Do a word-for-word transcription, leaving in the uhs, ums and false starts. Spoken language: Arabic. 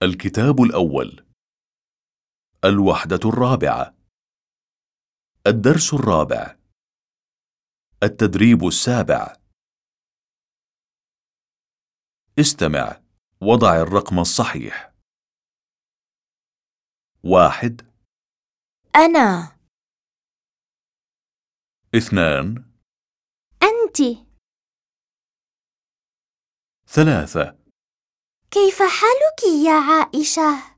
الكتاب الأول. الوحدة الرابعة. الدرس الرابع. التدريب السابع. استمع. وضع الرقم الصحيح. واحد. أنا. اثنان. أنت. ثلاثة. كيف حالك يا عائشة؟